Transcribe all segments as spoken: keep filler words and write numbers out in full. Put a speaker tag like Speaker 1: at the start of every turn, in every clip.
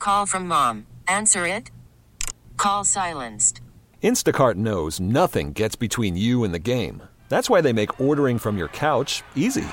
Speaker 1: Call from mom. Answer it. Call silenced.
Speaker 2: Instacart knows nothing gets between you and the game. That's why they make ordering from your couch easy.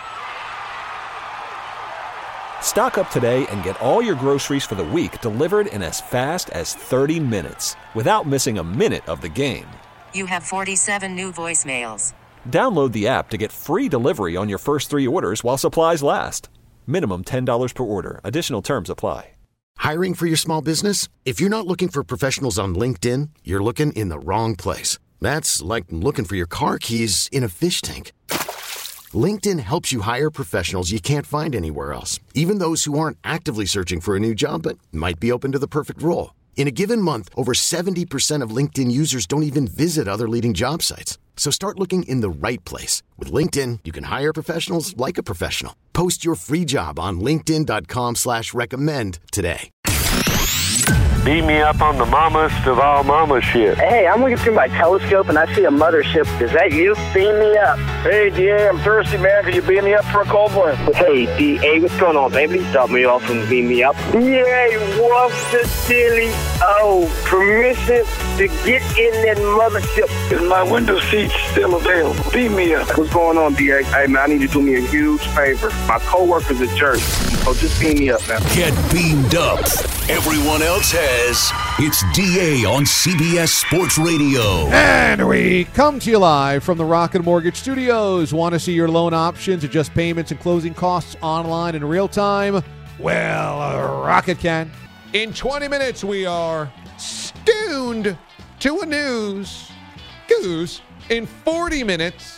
Speaker 2: Stock up today and get all your groceries for the week delivered in as fast as thirty minutes without missing a minute of the game.
Speaker 1: You have forty-seven new voicemails.
Speaker 2: Download the app to get free delivery on your first three orders while supplies last. Minimum ten dollars per order. Additional terms apply.
Speaker 3: Hiring for your small business? If you're not looking for professionals on LinkedIn, you're looking in the wrong place. That's like looking for your car keys in a fish tank. LinkedIn helps you hire professionals you can't find anywhere else, even those who aren't actively searching for a new job but might be open to the perfect role. In a given month, over seventy percent of LinkedIn users don't even visit other leading job sites. So start looking in the right place. With LinkedIn, you can hire professionals like a professional. Post your free job on linkedin.com slash recommend today.
Speaker 4: Beat me up on the mammast of all mama shit.
Speaker 5: Hey, I'm looking through my telescope and I see a mothership. Is that you? Beam me up.
Speaker 4: Hey, D A, I'm thirsty, man. Can you beam me up for a cold one?
Speaker 5: Hey, D A, what's going on, baby? Stop me off and beam me up. Yay, what's the silly? Oh, permission to get in that mothership.
Speaker 4: Is my window seat still available? Beam me up.
Speaker 5: What's going on, D A? Hey, man, I need you to do me a huge favor. My co-worker's a jerk. So just beam me up, man.
Speaker 6: Get beamed up. Everyone else has. It's D A on C B S Sports Radio.
Speaker 7: And we come to you live from the Rocket Mortgage Studios. Want to see your loan options, adjust payments and closing costs online in real time? Well, uh, Rocket can. In twenty minutes, we are tuned to a news goose. In forty minutes,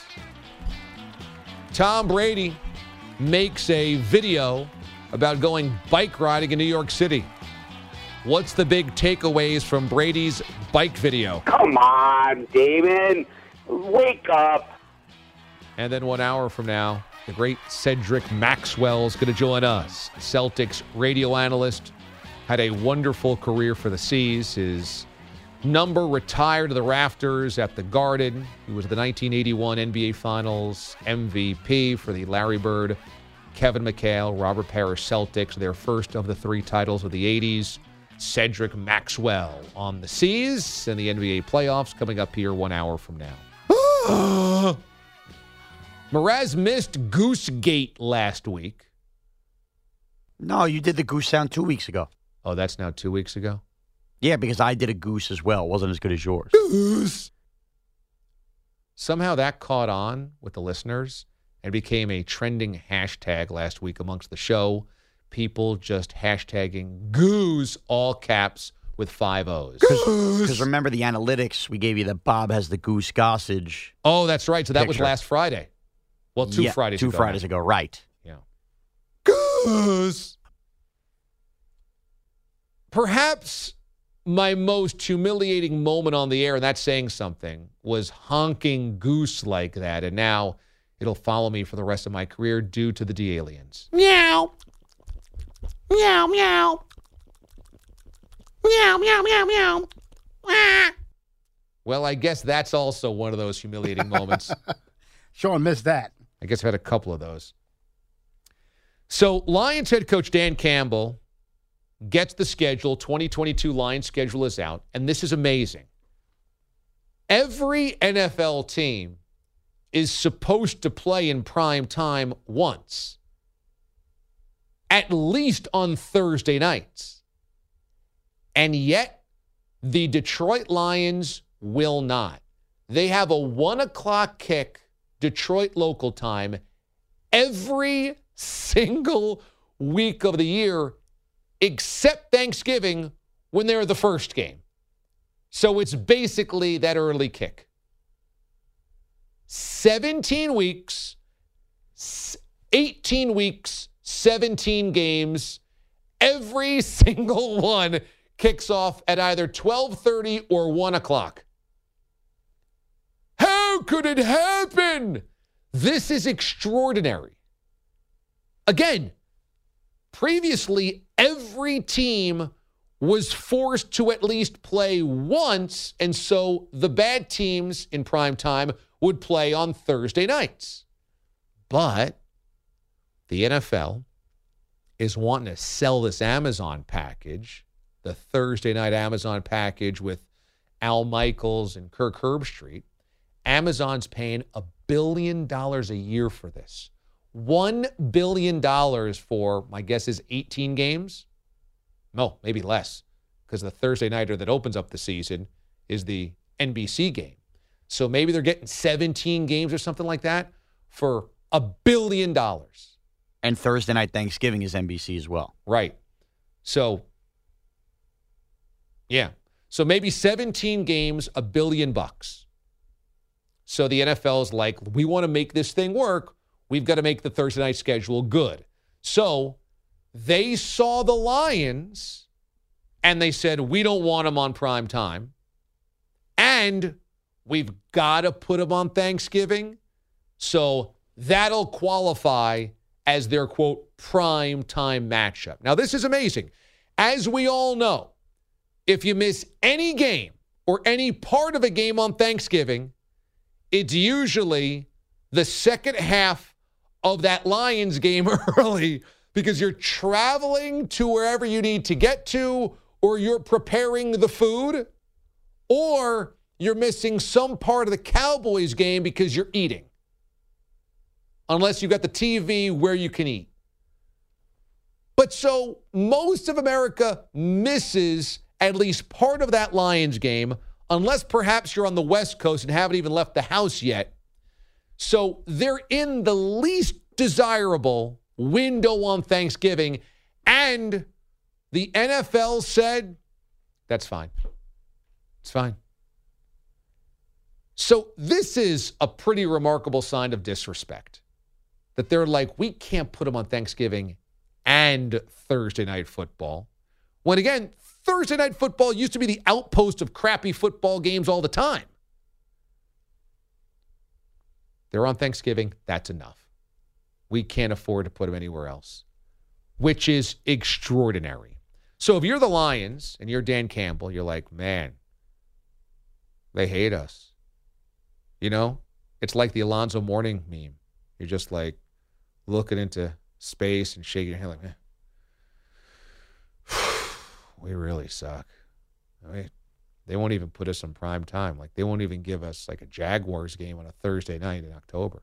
Speaker 7: Tom Brady makes a video about going bike riding in New York City. What's the big takeaways from Brady's bike video?
Speaker 5: Come on, Damon. Wake up.
Speaker 7: And then one hour from now, the great Cedric Maxwell is going to join us. Celtics radio analyst, had a wonderful career for the C's. His number retired to the rafters at the Garden. He was the nineteen eighty-one N B A Finals M V P for the Larry Bird, Kevin McHale, Robert Parrish Celtics, their first of the three titles of the eighties. Cedric Maxwell on the C's and the N B A playoffs coming up here one hour from now. Mraz missed Goosegate last week.
Speaker 8: No, you did the goose sound two weeks ago.
Speaker 7: Oh, that's now two weeks ago?
Speaker 8: Yeah, because I did a goose as well. It wasn't as good as yours.
Speaker 7: Goose. Somehow that caught on with the listeners and became a trending hashtag last week amongst the show. People just hashtagging goose, all caps, with five O's.
Speaker 8: Because remember the analytics, we gave you that Bob has the goose gossage.
Speaker 7: Oh, that's right. So that
Speaker 8: picture.
Speaker 7: was last Friday. Well, two
Speaker 8: yeah,
Speaker 7: Fridays
Speaker 8: two
Speaker 7: ago.
Speaker 8: Two Fridays
Speaker 7: now.
Speaker 8: ago, right.
Speaker 7: Yeah. Goose. Perhaps my most humiliating moment on the air, and that's saying something, was honking goose like that. And now it'll follow me for the rest of my career due to the D-aliens. Meow. Meow, meow. Meow, meow, meow, meow. Ah. Well, I guess that's also one of those humiliating moments.
Speaker 9: Sean missed that.
Speaker 7: I guess I've had a couple of those. So Lions head coach Dan Campbell gets the schedule. twenty twenty-two Lions schedule is out, and this is amazing. Every N F L team is supposed to play in prime time once, at least on Thursday nights. And yet, the Detroit Lions will not. They have a one o'clock kick, Detroit local time, every single week of the year, except Thanksgiving, when they're the first game. So it's basically that early kick. seventeen weeks, eighteen weeks, seventeen games, every single one kicks off at either twelve thirty or one o'clock. How could it happen? This is extraordinary. Again, previously, every team was forced to at least play once, and so the bad teams in prime time would play on Thursday nights. But the N F L is wanting to sell this Amazon package the Thursday night Amazon package with Al Michaels and Kirk Herbstreit, Amazon's paying a billion dollars a year for this. One billion dollars for, my guess is eighteen games? No, maybe less, because the Thursday nighter that opens up the season is the N B C game. So maybe they're getting seventeen games or something like that for a billion dollars.
Speaker 8: And Thursday night Thanksgiving is N B C as well.
Speaker 7: Right. So, yeah. So maybe seventeen games, a billion bucks. So the N F L is like, we want to make this thing work. We've got to make the Thursday night schedule good. So they saw the Lions and they said, we don't want them on prime time. And we've got to put them on Thanksgiving. So that'll qualify as their, quote, prime time matchup. Now, this is amazing. As we all know, if you miss any game or any part of a game on Thanksgiving, it's usually the second half of that Lions game early because you're traveling to wherever you need to get to, or you're preparing the food, or you're missing some part of the Cowboys game because you're eating. Unless you've got the T V where you can eat. But so most of America misses at least part of that Lions game, unless perhaps you're on the West Coast and haven't even left the house yet. So they're in the least desirable window on Thanksgiving, and the N F L said, that's fine. It's fine. So this is a pretty remarkable sign of disrespect, that they're like, we can't put them on Thanksgiving and Thursday night football. When again, Thursday night football used to be the outpost of crappy football games all the time. They're on Thanksgiving. That's enough. We can't afford to put them anywhere else, which is extraordinary. So if you're the Lions and you're Dan Campbell, you're like, man, they hate us. You know, it's like the Alonzo Mourning meme. You're just like looking into space and shaking your head like, man, we really suck. I mean, they won't even put us on prime time. Like, they won't even give us like a Jaguars game on a Thursday night in October.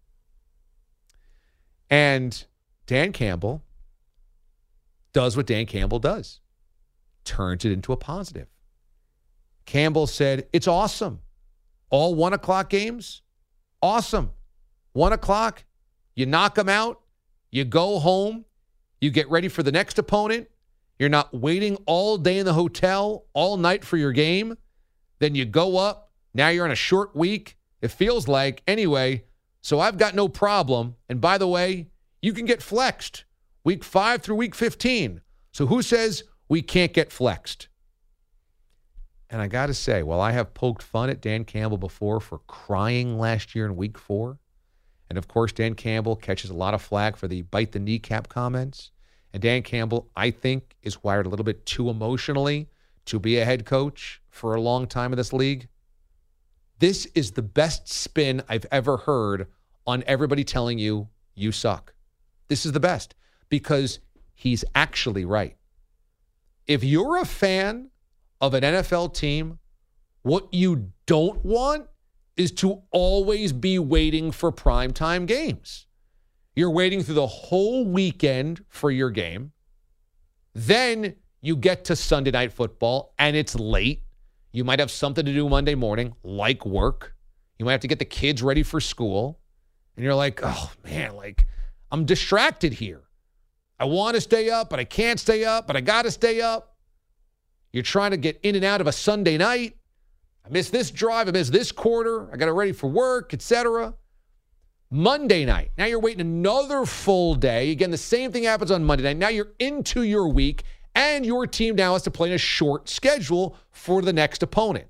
Speaker 7: And Dan Campbell does what Dan Campbell does. Turns it into a positive. Campbell said, it's awesome. All one o'clock games, awesome. One o'clock, you knock them out, you go home, you get ready for the next opponent. You're not waiting all day in the hotel, all night for your game. Then you go up. Now you're on a short week. It feels like, anyway, so I've got no problem. And by the way, you can get flexed week five through week fifteen. So who says we can't get flexed? And I got to say, while I have poked fun at Dan Campbell before for crying last year in week four, and of course Dan Campbell catches a lot of flack for the bite the kneecap comments, and Dan Campbell, I think, is wired a little bit too emotionally to be a head coach for a long time in this league. This is the best spin I've ever heard on everybody telling you you suck. This is the best because he's actually right. If you're a fan of an N F L team, what you don't want is to always be waiting for primetime games. You're waiting through the whole weekend for your game. Then you get to Sunday Night Football, and it's late. You might have something to do Monday morning, like work. You might have to get the kids ready for school. And you're like, oh, man, like, I'm distracted here. I want to stay up, but I can't stay up, but I got to stay up. You're trying to get in and out of a Sunday night. I missed this drive. I missed this quarter. I got it ready for work, et cetera. Monday night. Now you're waiting another full day. Again, the same thing happens on Monday night. Now you're into your week, and your team now has to play in a short schedule for the next opponent.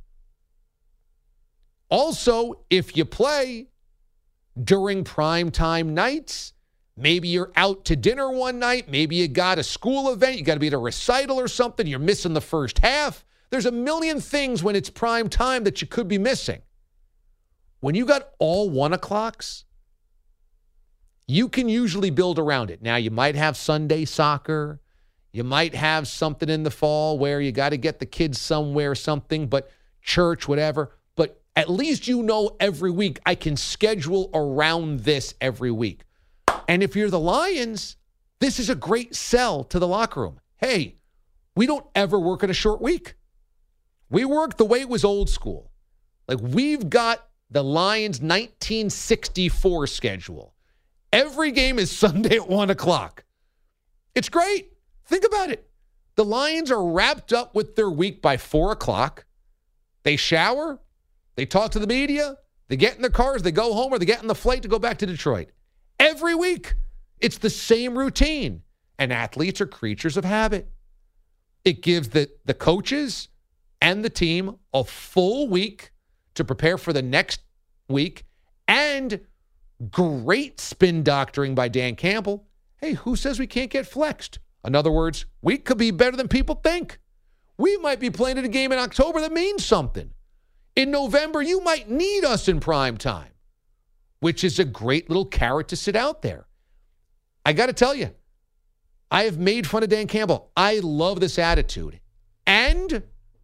Speaker 7: Also, if you play during primetime nights, maybe you're out to dinner one night, maybe you got a school event, you got to be at a recital or something, you're missing the first half. There's a million things when it's prime time that you could be missing. When you got all one o'clocks, you can usually build around it. Now, you might have Sunday soccer. You might have something in the fall where you got to get the kids somewhere, something, but church, whatever. But at least you know every week I can schedule around this every week. And if you're the Lions, this is a great sell to the locker room. Hey, we don't ever work in a short week. We work the way it was old school. Like, we've got the Lions nineteen sixty-four schedule. Every game is Sunday at one o'clock. It's great. Think about it. The Lions are wrapped up with their week by four o'clock. They shower. They talk to the media. They get in their cars. They go home, or they get on the flight to go back to Detroit. Every week, it's the same routine. And athletes are creatures of habit. It gives the, the coaches and the team a full week to prepare for the next week, and great spin doctoring by Dan Campbell. Hey, who says we can't get flexed? In other words, we could be better than people think. We might be playing in a game in October that means something. In November, you might need us in prime time, which is a great little carrot to sit out there. I got to tell you, I have made fun of Dan Campbell. I love this attitude. And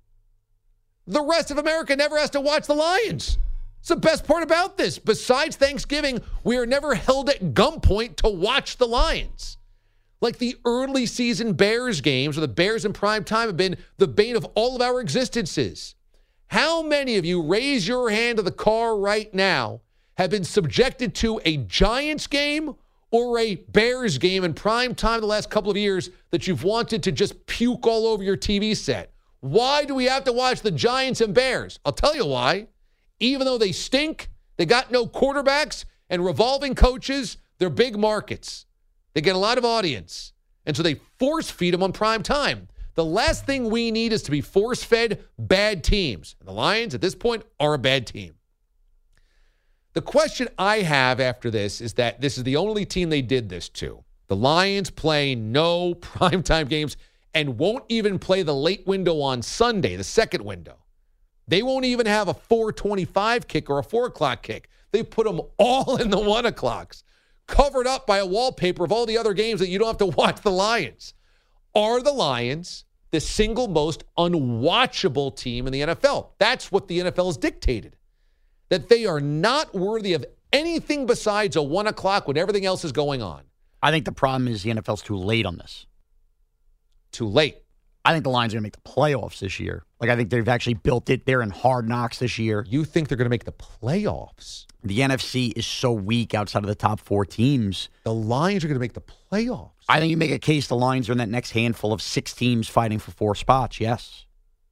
Speaker 7: the rest of America never has to watch the Lions. It's the best part about this. Besides Thanksgiving, we are never held at gunpoint to watch the Lions. Like the early season Bears games, or the Bears in prime time, have been the bane of all of our existences. How many of you, raise your hand to the car right now, have been subjected to a Giants game or a Bears game in prime time the last couple of years that you've wanted to just puke all over your T V set? Why do we have to watch the Giants and Bears? I'll tell you why. Even though they stink, they got no quarterbacks and revolving coaches, they're big markets. They get a lot of audience. And so they force feed them on prime time. The last thing we need is to be force-fed bad teams. And the Lions, at this point, are a bad team. The question I have after this is that this is the only team they did this to. The Lions play no primetime games and won't even play the late window on Sunday, the second window. They won't even have a four twenty-five kick or a four o'clock kick. They put them all in the one o'clocks, covered up by a wallpaper of all the other games that you don't have to watch the Lions. Are the Lions the single most unwatchable team in the N F L? That's what the N F L has dictated. That they are not worthy of anything besides a one o'clock when everything else is going on.
Speaker 8: I think the problem is the N F L's too late on this.
Speaker 7: Too late.
Speaker 8: I think the Lions are going to make the playoffs this year. Like, I think they've actually built it. They're in Hard Knocks this year.
Speaker 7: You think they're going to make the playoffs?
Speaker 8: The N F C is so weak outside of the top four teams.
Speaker 7: The Lions are going to make the playoffs.
Speaker 8: I think you make a case the Lions are in that next handful of six teams fighting for four spots, yes.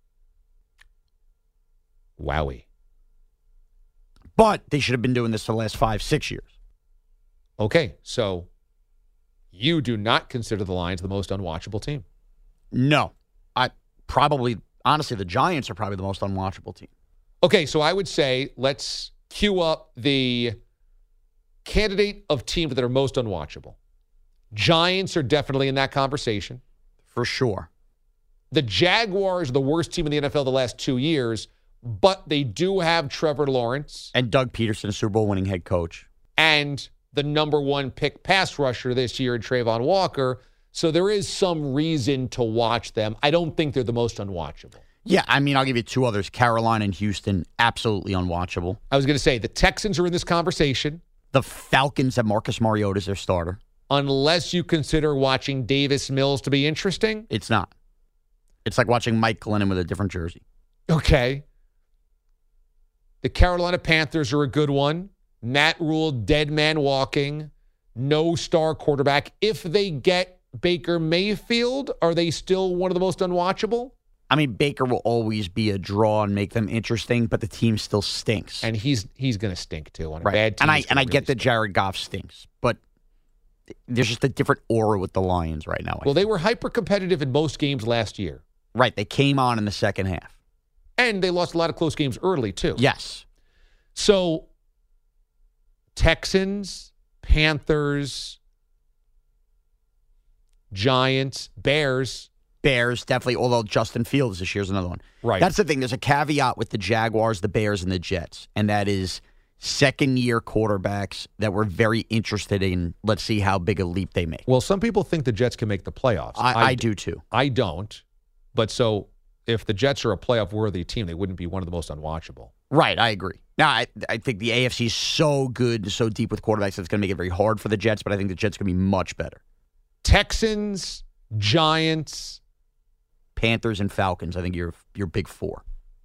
Speaker 7: Wowie.
Speaker 8: But they should have been doing this for the last five, six years.
Speaker 7: Okay, so you do not consider the Lions the most unwatchable team?
Speaker 8: No. I probably, honestly, the Giants are probably the most unwatchable team.
Speaker 7: Okay, so I would say let's queue up the candidate of teams that are most unwatchable. Giants are definitely in that conversation.
Speaker 8: For sure.
Speaker 7: The Jaguars are the worst team in the N F L the last two years, but they do have Trevor Lawrence.
Speaker 8: And Doug Peterson, a Super Bowl winning head coach.
Speaker 7: And the number one pick pass rusher this year in Trayvon Walker. So there is some reason to watch them. I don't think they're the most unwatchable.
Speaker 8: Yeah, I mean, I'll give you two others. Carolina and Houston, absolutely unwatchable.
Speaker 7: I was going to say, the Texans are in this conversation.
Speaker 8: The Falcons have Marcus Mariota as their starter.
Speaker 7: Unless you consider watching Davis Mills to be interesting.
Speaker 8: It's not. It's like watching Mike Glennon with a different jersey.
Speaker 7: Okay. The Carolina Panthers are a good one. Matt Rule, dead man walking. No star quarterback. If they get Baker Mayfield, are they still one of the most unwatchable?
Speaker 8: I mean, Baker will always be a draw and make them interesting, but the team still stinks.
Speaker 7: And he's he's going to stink, too, on a
Speaker 8: right.
Speaker 7: bad team.
Speaker 8: And I and I really get that Jared Goff stinks, but there's just a different aura with the Lions right now. I
Speaker 7: well,
Speaker 8: think.
Speaker 7: They were hyper-competitive in most games last year.
Speaker 8: Right. They came on in the second half.
Speaker 7: And they lost a lot of close games early, too.
Speaker 8: Yes.
Speaker 7: So, Texans, Panthers, Giants, Bears.
Speaker 8: Bears, definitely, although Justin Fields this year's another one.
Speaker 7: Right.
Speaker 8: That's the thing. There's a caveat with the Jaguars, the Bears, and the Jets, and that is second-year quarterbacks that we're very interested in. Let's see how big a leap they make.
Speaker 7: Well, some people think the Jets can make the playoffs.
Speaker 8: I, I, I do too.
Speaker 7: I don't. But so if the Jets are a playoff-worthy team, they wouldn't be one of the most unwatchable.
Speaker 8: Right, I agree. Now, I, I think the A F C is so good, so deep with quarterbacks, it's going to make it very hard for the Jets, but I think the Jets are going to be much better.
Speaker 7: Texans, Giants,
Speaker 8: Panthers, and Falcons, I think you're, you're big four.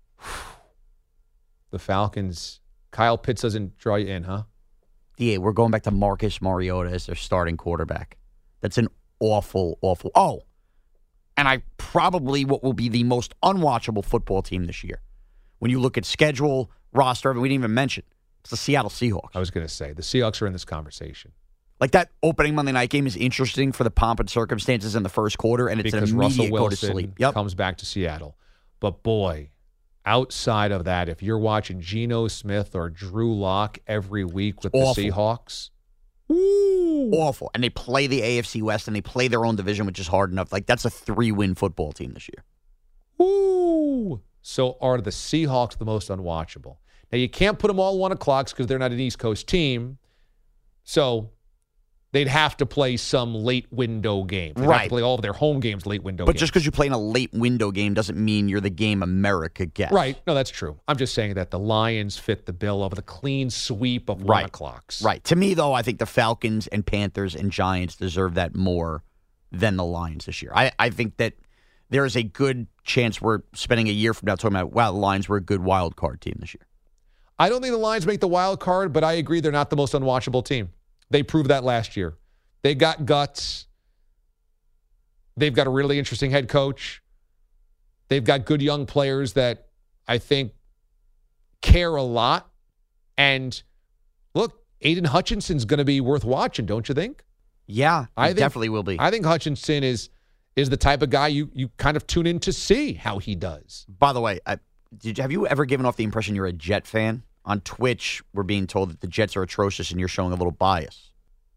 Speaker 7: The Falcons, Kyle Pitts doesn't draw you in, huh?
Speaker 8: Yeah, we're going back to Marcus Mariota as their starting quarterback. That's an awful, awful. Oh, and I probably what will be the most unwatchable football team this year. When you look at schedule, roster, we didn't even mention, it's the Seattle Seahawks.
Speaker 7: I was going to say, the Seahawks are in this conversation.
Speaker 8: Like that opening Monday night game is interesting for the pomp and circumstances in the first quarter, and it's
Speaker 7: because
Speaker 8: an immediate
Speaker 7: Russell
Speaker 8: go to
Speaker 7: Wilson
Speaker 8: sleep. Yep.
Speaker 7: comes back to Seattle. But boy, outside of that, if you're watching Geno Smith or Drew Lock every week with
Speaker 8: Awful.
Speaker 7: the Seahawks,
Speaker 8: Ooh. Awful. And they play the A F C West, and they play their own division, which is hard enough. Like, that's a three-win football team this year.
Speaker 7: Ooh. So are the Seahawks the most unwatchable? Now, you can't put them all one o'clocks because they're not an East Coast team. So they'd have to play some late window game. They'd
Speaker 8: right.
Speaker 7: have to play all of their home games late window
Speaker 8: But
Speaker 7: games.
Speaker 8: just because you play in a late window game doesn't mean you're the game America gets.
Speaker 7: Right. No, that's true. I'm just saying that the Lions fit the bill of the clean sweep of
Speaker 8: right.
Speaker 7: one o'clocks.
Speaker 8: Right. To me, though, I think the Falcons and Panthers and Giants deserve that more than the Lions this year. I, I think that there is a good chance we're spending a year from now talking about, wow, the Lions were a good wild card team this year.
Speaker 7: I don't think the Lions make the wild card, but I agree they're not the most unwatchable team. They proved that last year. They got guts. They've got a really interesting head coach. They've got good young players that I think care a lot. And look, Aiden Hutchinson's going to be worth watching, don't you think?
Speaker 8: Yeah,
Speaker 7: I
Speaker 8: he
Speaker 7: think,
Speaker 8: definitely will be.
Speaker 7: I think Hutchinson is is the type of guy you you kind of tune in to see how he does.
Speaker 8: By the way, I, did have you ever given off the impression you're a Jet fan? On Twitch, we're being told that the Jets are atrocious and you're showing a little bias.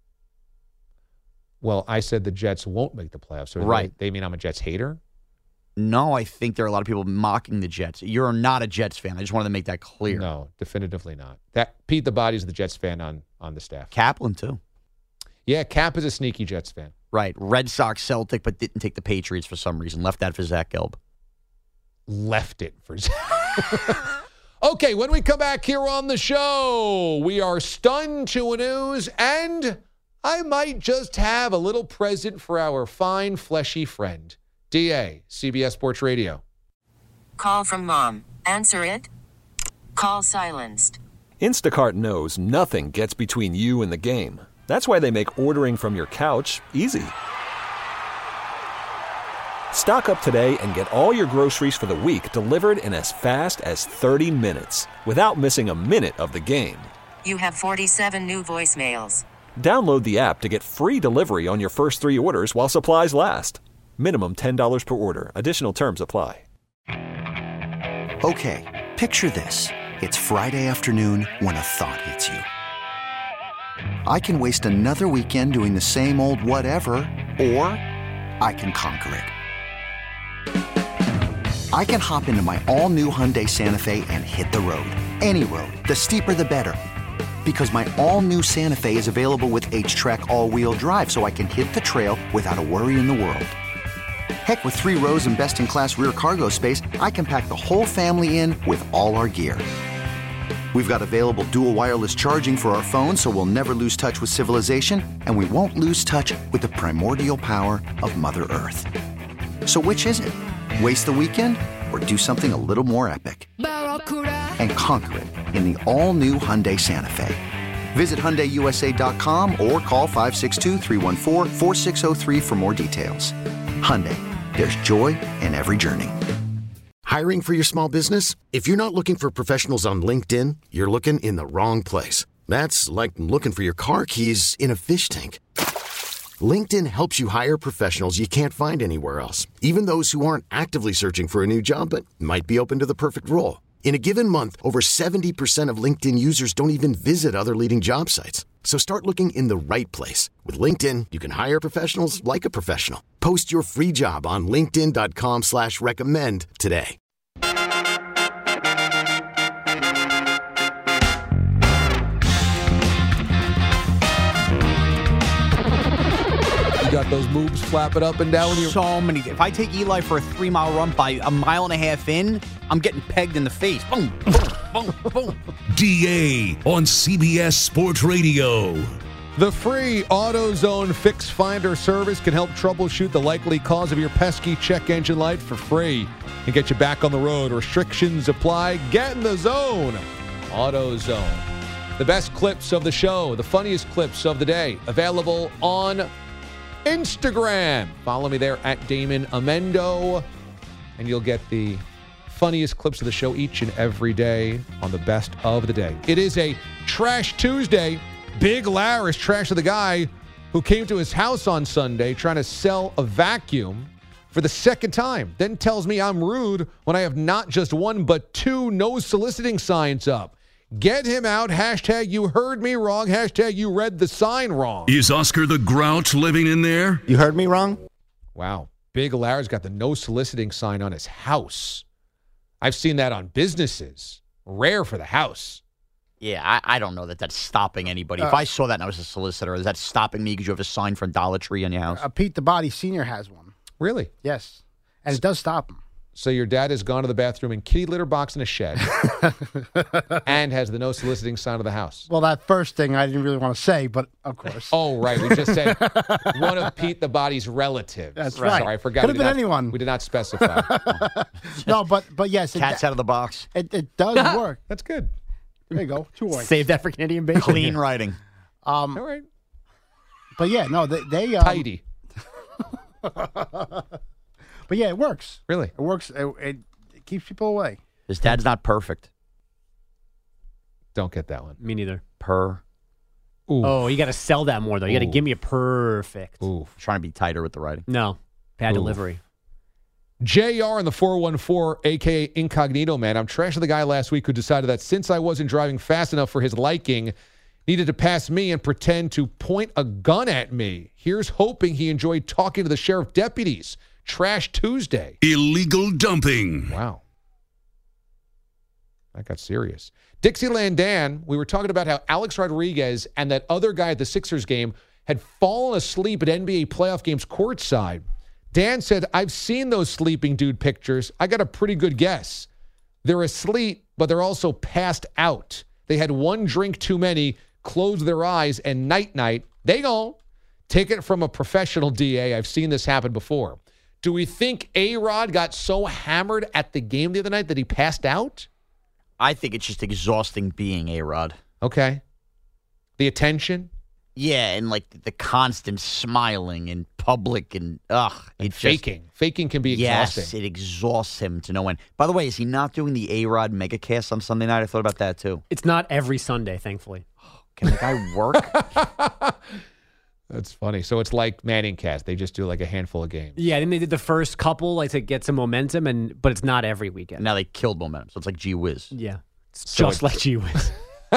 Speaker 7: Well, I said the Jets won't make the playoffs. So
Speaker 8: right.
Speaker 7: They, they mean I'm a Jets hater?
Speaker 8: No, I think there are a lot of people mocking the Jets. You're not a Jets fan. I just wanted to make that clear.
Speaker 7: No, definitively not. That Pete the Body's the Jets fan on, on the staff.
Speaker 8: Kaplan, too.
Speaker 7: Yeah, Cap is a sneaky Jets fan.
Speaker 8: Right. Red Sox, Celtic, but didn't take the Patriots for some reason. Left that for Zach Gelb.
Speaker 7: Left it for Zach. Okay, when we come back here on the show, we are stunned to a news, and I might just have a little present for our fine, fleshy friend. D A, C B S Sports Radio.
Speaker 1: Call from mom. Answer it. Call silenced.
Speaker 2: Instacart knows nothing gets between you and the game. That's why they make ordering from your couch easy. Stock up today and get all your groceries for the week delivered in as fast as thirty minutes without missing a minute of the game.
Speaker 1: You have forty-seven new voicemails.
Speaker 2: Download the app to get free delivery on your first three orders while supplies last. Minimum ten dollars per order. Additional terms apply.
Speaker 10: Okay, picture this. It's Friday afternoon when a thought hits you. I can waste another weekend doing the same old whatever, or I can conquer it. I can hop into my all-new Hyundai Santa Fe and hit the road. Any road. The steeper, the better. Because my all-new Santa Fe is available with H-Track all-wheel drive, so I can hit the trail without a worry in the world. Heck, with three rows and best-in-class rear cargo space, I can pack the whole family in with all our gear. We've got available dual wireless charging for our phones, so we'll never lose touch with civilization, and we won't lose touch with the primordial power of Mother Earth. So which is it? Waste the weekend or do something a little more epic? And conquer it in the all-new Hyundai Santa Fe. Visit Hyundai U S A dot com or call five six two, three one four, four six zero three for more details. Hyundai, there's joy in every journey.
Speaker 3: Hiring for your small business? If you're not looking for professionals on LinkedIn, you're looking in the wrong place. That's like looking for your car keys in a fish tank. LinkedIn helps you hire professionals you can't find anywhere else, even those who aren't actively searching for a new job but might be open to the perfect role. In a given month, over seventy percent of LinkedIn users don't even visit other leading job sites. So start looking in the right place. With LinkedIn, you can hire professionals like a professional. Post your free job on linkedin dot com slash recommend today.
Speaker 7: got those moves flapping up and down. When you
Speaker 8: So many. If I take Eli for a three-mile run by a mile and a half in, I'm getting pegged in the face. Boom, boom, boom, boom.
Speaker 6: D A on C B S Sports Radio.
Speaker 7: The free AutoZone Fix Finder service can help troubleshoot the likely cause of your pesky check engine light for free and get you back on the road. Restrictions apply. Get in the zone. AutoZone. The best clips of the show, the funniest clips of the day, available on Instagram. Follow me there at Damon Amendo, and you'll get the funniest clips of the show each and every day on the best of the day. It is a Trash Tuesday. Big Larry is trashing the guy who came to his house on Sunday trying to sell a vacuum for the second time. Then tells me I'm rude when I have not just one but two no soliciting signs up. Get him out. Hashtag you heard me wrong. Hashtag you read the sign wrong.
Speaker 6: Is Oscar the Grouch living in there?
Speaker 11: You heard me wrong?
Speaker 7: Wow. Big Larry's got the no soliciting sign on his house. I've seen that on businesses. Rare for the house.
Speaker 8: Yeah, I, I don't know that that's stopping anybody.
Speaker 9: Uh,
Speaker 8: if I saw that and I was a solicitor, is that stopping me because you have a sign for Dollar Tree on your house?
Speaker 9: Uh, Pete the Body Senior has one.
Speaker 7: Really?
Speaker 9: Yes. And it does stop him.
Speaker 7: So your dad has gone to the bathroom in kitty litter box in a shed and has the no soliciting sign of the house.
Speaker 9: Well, that first thing I didn't really want to say, but of course.
Speaker 7: Oh, right. We just said one of Pete the Body's relatives.
Speaker 9: That's right.
Speaker 7: Sorry, I forgot.
Speaker 9: Could have
Speaker 7: We
Speaker 9: been
Speaker 7: did not-
Speaker 9: anyone.
Speaker 7: We did not specify.
Speaker 9: No, but but yes. It,
Speaker 8: Cat's out of the box.
Speaker 9: It, it does work.
Speaker 7: That's good.
Speaker 9: There you go. Two oinks.
Speaker 11: Save that for Canadian bacon.
Speaker 8: Clean writing.
Speaker 9: Um,
Speaker 7: All right.
Speaker 9: But yeah, no, they. they um,
Speaker 7: Tidy.
Speaker 9: But yeah, it works.
Speaker 7: Really?
Speaker 9: It works. It, it, it keeps people away.
Speaker 8: His dad's not perfect.
Speaker 7: Don't get that one.
Speaker 11: Me neither.
Speaker 8: Per.
Speaker 7: Ooh.
Speaker 11: Oh, you got to sell that more, though. You got to
Speaker 7: Ooh.
Speaker 11: give me a perfect.
Speaker 7: Ooh.
Speaker 8: Trying to be tighter with the writing.
Speaker 11: No. Bad
Speaker 7: Ooh.
Speaker 11: delivery.
Speaker 7: J R in the four one four, a k a. Incognito Man. I'm trashing the guy last week who decided that since I wasn't driving fast enough for his liking, needed to pass me and pretend to point a gun at me. Here's hoping he enjoyed talking to the sheriff deputies. Trash Tuesday.
Speaker 6: Illegal dumping.
Speaker 7: Wow. That got serious. Dixieland Dan, we were talking about how Alex Rodriguez and that other guy at the Sixers game had fallen asleep at N B A playoff games courtside. Dan said, I've seen those sleeping dude pictures. I got a pretty good guess. They're asleep, but they're also passed out. They had one drink too many, closed their eyes, and night-night, they go. Take it from a professional D A. I've seen this happen before. Do we think A-Rod got so hammered at the game the other night that he passed out?
Speaker 8: I think it's just exhausting being A-Rod.
Speaker 7: Okay. The attention?
Speaker 8: Yeah, and like the constant smiling in public and ugh.
Speaker 7: And
Speaker 8: it just-
Speaker 7: faking. Faking can be exhausting.
Speaker 8: Yes, it exhausts him to no end. By the way, is he not doing the A-Rod megacast on Sunday night? I thought about that too.
Speaker 11: It's not every Sunday, thankfully.
Speaker 8: Can the guy work?
Speaker 7: That's funny. So it's like Manning Cast. They just do like a handful of games.
Speaker 11: Yeah, then they did the first couple like to get some momentum, and but it's not every weekend.
Speaker 8: Now they killed momentum, so it's like gee whiz.
Speaker 11: Yeah, it's
Speaker 7: So
Speaker 11: just
Speaker 7: it's-
Speaker 11: like G Wiz.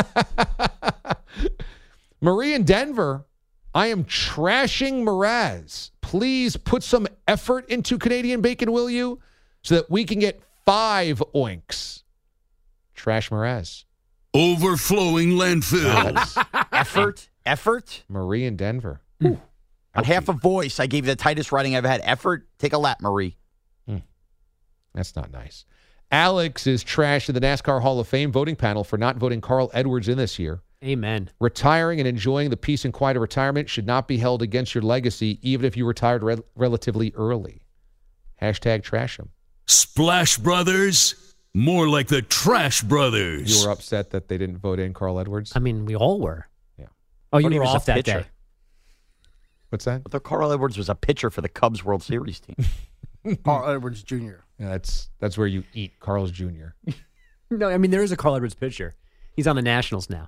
Speaker 7: Marie in Denver, I am trashing Mraz. Please put some effort into Canadian bacon, will you? So that we can get five oinks. Trash Mraz.
Speaker 6: Overflowing landfill.
Speaker 8: Effort, effort.
Speaker 7: Marie in Denver.
Speaker 8: On half a voice, I gave you the tightest writing I've had. Effort. Take a lap, Marie.
Speaker 7: That's not nice. Alex is trashed in the NASCAR Hall of Fame voting panel for not voting Carl Edwards in this year.
Speaker 11: Amen.
Speaker 7: Retiring and enjoying the peace and quiet of retirement should not be held against your legacy, even if you retired re- relatively early. Hashtag trash him.
Speaker 6: Splash Brothers. More like the Trash Brothers.
Speaker 7: You were upset that they didn't vote in Carl Edwards?
Speaker 11: I mean, we all were.
Speaker 7: Yeah.
Speaker 11: Oh, you
Speaker 8: Thought he
Speaker 11: were
Speaker 8: was a
Speaker 11: off that
Speaker 8: pitcher.
Speaker 11: day.
Speaker 7: What's that?
Speaker 8: I thought Carl Edwards was a pitcher for the Cubs World Series team.
Speaker 9: Carl Edwards Junior
Speaker 7: Yeah, that's that's where you eat Carl's Junior
Speaker 11: No, I mean, there is a Carl Edwards pitcher. He's on the Nationals now.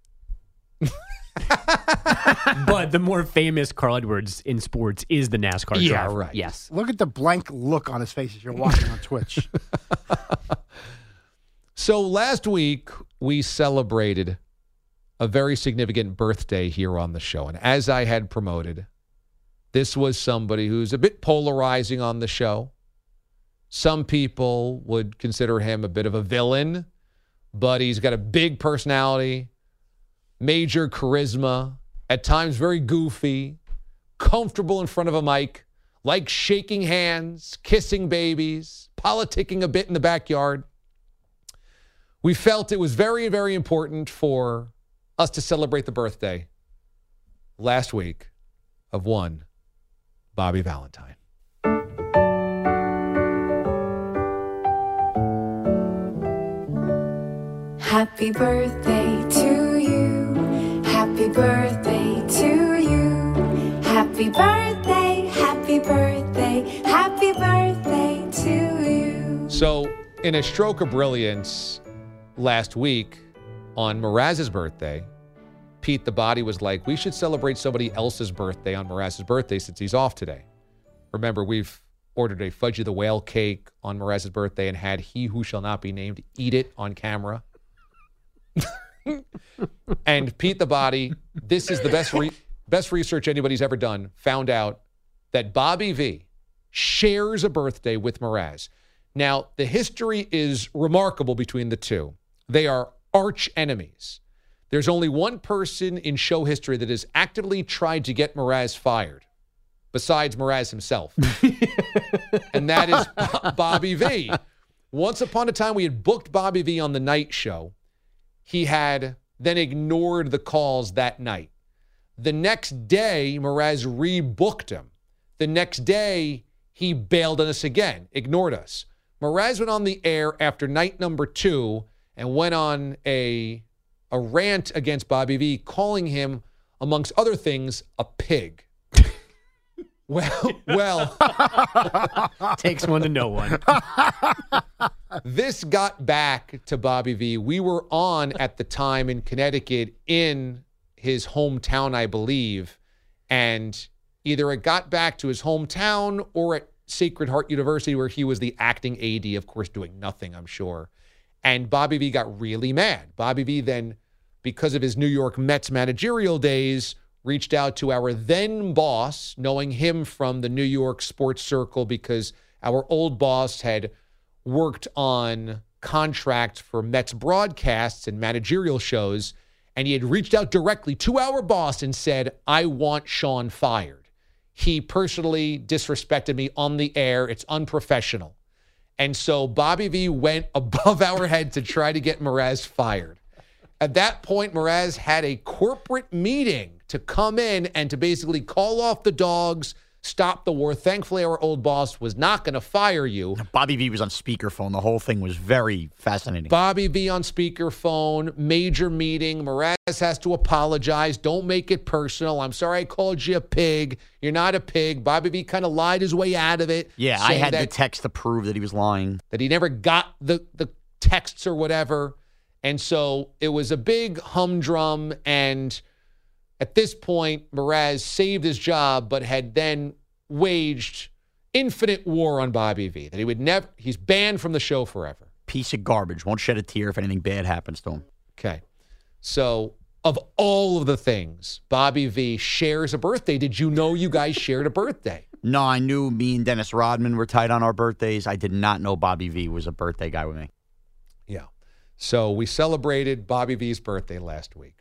Speaker 11: But the more famous Carl Edwards in sports is the NASCAR
Speaker 7: Yeah,
Speaker 11: driver.
Speaker 7: right.
Speaker 11: Yes.
Speaker 9: Look at the blank look on his face as you're watching on Twitch.
Speaker 7: So last week, we celebrated a very significant birthday here on the show. And as I had promoted, this was somebody who's a bit polarizing on the show. Some people would consider him a bit of a villain, but he's got a big personality, major charisma, at times very goofy, comfortable in front of a mic, like shaking hands, kissing babies, politicking a bit in the backyard. We felt it was very, very important for us to celebrate the birthday last week of one Bobby Valentine.
Speaker 12: Happy birthday to you. Happy birthday to you. Happy birthday, happy birthday, happy birthday to you.
Speaker 7: So, in a stroke of brilliance last week on Mraz's birthday, Pete the Body was like, we should celebrate somebody else's birthday on Mraz's birthday since he's off today. Remember, we've ordered a Fudgy the Whale cake on Mraz's birthday and had He Who Shall Not Be Named eat it on camera. And Pete the Body, this is the best re- best research anybody's ever done, found out that Bobby V shares a birthday with Mraz. Now, the history is remarkable between the two. They are arch enemies. There's only one person in show history that has actively tried to get Mraz fired, besides Mraz himself. And that is B- Bobby V. Once upon a time, we had booked Bobby V on the night show. He had then ignored the calls that night. The next day, Mraz rebooked him. The next day, he bailed on us again, ignored us. Mraz went on the air after night number two and went on a, a rant against Bobby V, calling him, amongst other things, a pig. Well, well.
Speaker 11: Takes one to know one.
Speaker 7: This got back to Bobby V. We were on at the time in Connecticut in his hometown, I believe. And either it got back to his hometown or at Sacred Heart University, where he was the acting A D, of course, doing nothing, I'm sure. And Bobby V got really mad. Bobby V then, because of his New York Mets managerial days, reached out to our then boss, knowing him from the New York sports circle because our old boss had worked on contracts for Mets broadcasts and managerial shows, and he had reached out directly to our boss and said, I want Sean fired. He personally disrespected me on the air. It's unprofessional. And so Bobby V went above our head to try to get Mraz fired. At that point, Mraz had a corporate meeting to come in and to basically call off the dogs, stop the war. Thankfully, our old boss was not going to fire you.
Speaker 8: Bobby V was on speakerphone. The whole thing was very fascinating.
Speaker 7: Bobby V on speakerphone, major meeting. Mraz has to apologize. Don't make it personal. I'm sorry I called you a pig. You're not a pig. Bobby V kind of lied his way out of it.
Speaker 8: Yeah, I had the text to prove that he was lying.
Speaker 7: That he never got the, the texts or whatever. And so it was a big humdrum, and at this point, Mraz saved his job, but had then waged infinite war on Bobby V. That he would never, he's banned from the show forever.
Speaker 8: Piece of garbage. Won't shed a tear if anything bad happens to him.
Speaker 7: Okay. So, of all of the things, Bobby V shares a birthday. Did you know you guys shared a birthday?
Speaker 8: No, I knew me and Dennis Rodman were tight on our birthdays. I did not know Bobby V was a birthday guy with me.
Speaker 7: Yeah. So we celebrated Bobby V's birthday last week.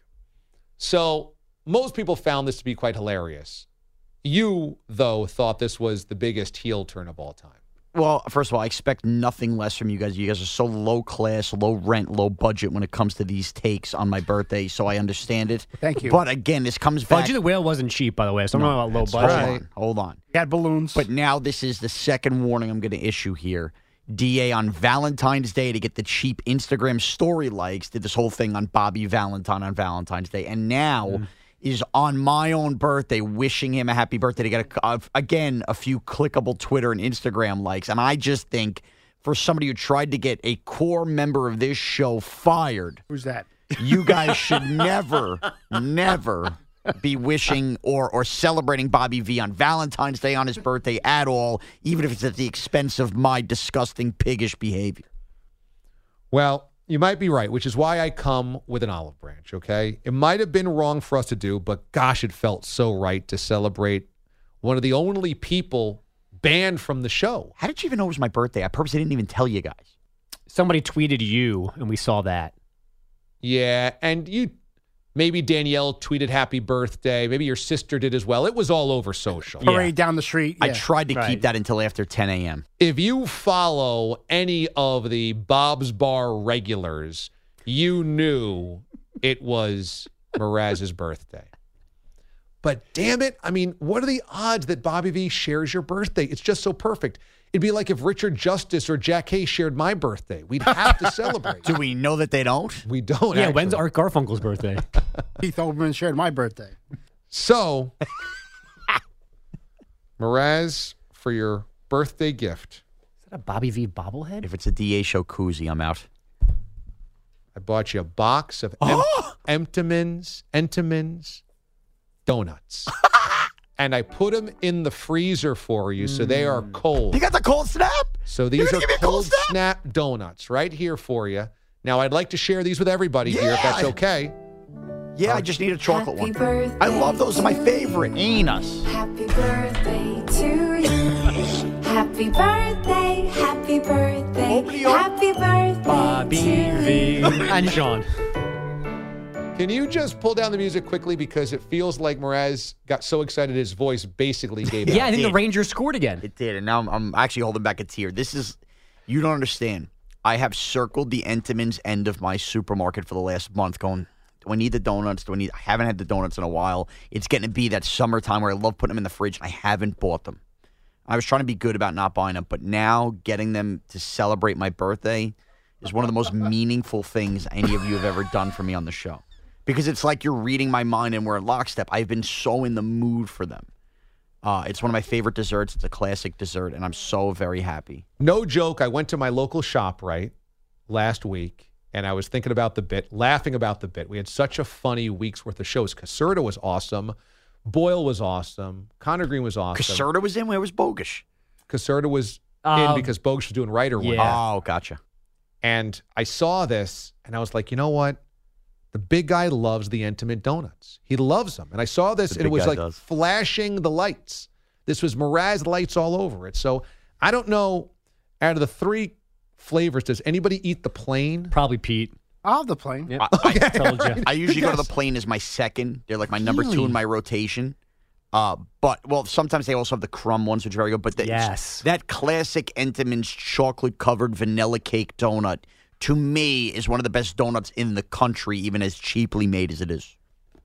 Speaker 7: So most people found this to be quite hilarious. You, though, thought this was the biggest heel turn of all time.
Speaker 8: Well, first of all, I expect nothing less from you guys. You guys are so low class, low rent, low budget when it comes to these takes on my birthday, so I understand it.
Speaker 9: Thank you.
Speaker 8: But again, this comes back.
Speaker 11: Fudgy the Whale wasn't cheap, by the way, so I'm
Speaker 8: No,
Speaker 11: not about low
Speaker 8: that's
Speaker 11: budget.
Speaker 8: Hold on. Hold on.
Speaker 9: He had balloons.
Speaker 8: But now this is the second warning I'm going to issue here. D A on Valentine's Day to get the cheap Instagram story likes did this whole thing on Bobby Valentine on Valentine's Day. And now mm. is on my own birthday wishing him a happy birthday to get, a, uh, again, a few clickable Twitter and Instagram likes. And I just think for somebody who tried to get a core member of this show fired.
Speaker 9: Who's that?
Speaker 8: You guys should never, never be wishing or or celebrating Bobby V on Valentine's Day on his birthday at all, even if it's at the expense of my disgusting piggish behavior.
Speaker 7: Well, you might be right, which is why I come with an olive branch, okay? It might have been wrong for us to do, but gosh, it felt so right to celebrate one of the only people banned from the show.
Speaker 8: How did you even know it was my birthday? I purposely didn't even tell you guys.
Speaker 11: Somebody tweeted you, and we saw that.
Speaker 7: Yeah, and you... Maybe Danielle tweeted happy birthday. Maybe your sister did as well. It was all over social.
Speaker 9: Parade down the street.
Speaker 8: I
Speaker 9: yeah.
Speaker 8: tried to
Speaker 11: Right.
Speaker 8: keep that until after ten a.m.
Speaker 7: If you follow any of the Bob's Bar regulars, you knew it was Mraz's birthday. But damn it, I mean, what are the odds that Bobby V shares your birthday? It's just so perfect. It'd be like if Richard Justice or Jack Hayes shared my birthday. We'd have to celebrate.
Speaker 8: Do we know that they don't?
Speaker 7: We don't.
Speaker 11: Yeah,
Speaker 7: actually.
Speaker 11: when's Art Garfunkel's birthday?
Speaker 9: Keith Olbermann shared my birthday.
Speaker 7: So, Mraz, for your birthday gift,
Speaker 11: Is that a Bobby V bobblehead?
Speaker 8: If it's a D A show koozie, I'm out.
Speaker 7: I bought you a box of em- Entenmann's, Entenmann's donuts. And I put them in the freezer for you so they are cold.
Speaker 8: You got the cold snap?
Speaker 7: So these
Speaker 8: You're
Speaker 7: are
Speaker 8: gonna give me a
Speaker 7: cold
Speaker 8: cold snap?
Speaker 7: snap donuts right here for you. Now, I'd like to share these with everybody here, if that's
Speaker 8: Yeah.
Speaker 7: okay.
Speaker 8: Yeah, I just need a chocolate
Speaker 12: Happy
Speaker 8: one.
Speaker 12: birthday.
Speaker 8: I love those. They're my favorite. Ain't us?
Speaker 12: Happy birthday to you. Happy birthday, happy birthday, happy birthday
Speaker 11: Bobby
Speaker 12: to
Speaker 11: V.
Speaker 12: you.
Speaker 11: And Sean.
Speaker 7: Can you just pull down the music quickly because it feels like Mraz got so excited his voice basically gave out.
Speaker 11: Yeah, I think the
Speaker 8: did.
Speaker 11: Rangers scored again.
Speaker 8: It did, and now I'm, I'm actually holding back a tear. This is, you don't understand. I have circled the Entenmann's end of my supermarket for the last month going, do I need the donuts? Do I need, I haven't had the donuts in a while. It's getting to be that summertime where I love putting them in the fridge, and I haven't bought them. I was trying to be good about not buying them, but now getting them to celebrate my birthday is one of the most meaningful things any of you have ever done for me on the show. Because it's like you're reading my mind and we're in lockstep. I've been so in the mood for them. Uh, it's one of my favorite desserts. It's a classic dessert, and I'm so very happy.
Speaker 7: No joke, I went to my local ShopRite last week, and I was thinking about the bit, laughing about the bit. We had such a funny week's worth of shows. Caserta was awesome. Boyle was awesome. Connor Green was awesome.
Speaker 8: Caserta was in? Where was Bogish?
Speaker 7: Caserta was
Speaker 11: Um,
Speaker 7: in because Bogusch was doing writer one.
Speaker 11: yeah.
Speaker 8: Oh, gotcha.
Speaker 7: And I saw this, and I was like, you know what? The big guy loves the Entenmann donuts. He loves them. And I saw this,
Speaker 8: The
Speaker 7: and it
Speaker 8: big
Speaker 7: was
Speaker 8: guy
Speaker 7: like
Speaker 8: does.
Speaker 7: flashing the lights. This was Mraz lights all over it. So I don't know, out of the three flavors, does anybody eat the plain?
Speaker 11: Probably Pete.
Speaker 9: I'll have the plane.
Speaker 11: Yep.
Speaker 8: I, I,
Speaker 11: Told you.
Speaker 8: I usually go to the
Speaker 7: Yes.
Speaker 8: plane as my second. They're like my number two
Speaker 11: Really?
Speaker 8: in my rotation. Uh, but, well, sometimes they also have the crumb ones, which are very good. But the,
Speaker 11: Yes.
Speaker 8: that classic Entenmann's chocolate-covered vanilla cake donut, to me, is one of the best donuts in the country, even as cheaply made as it is.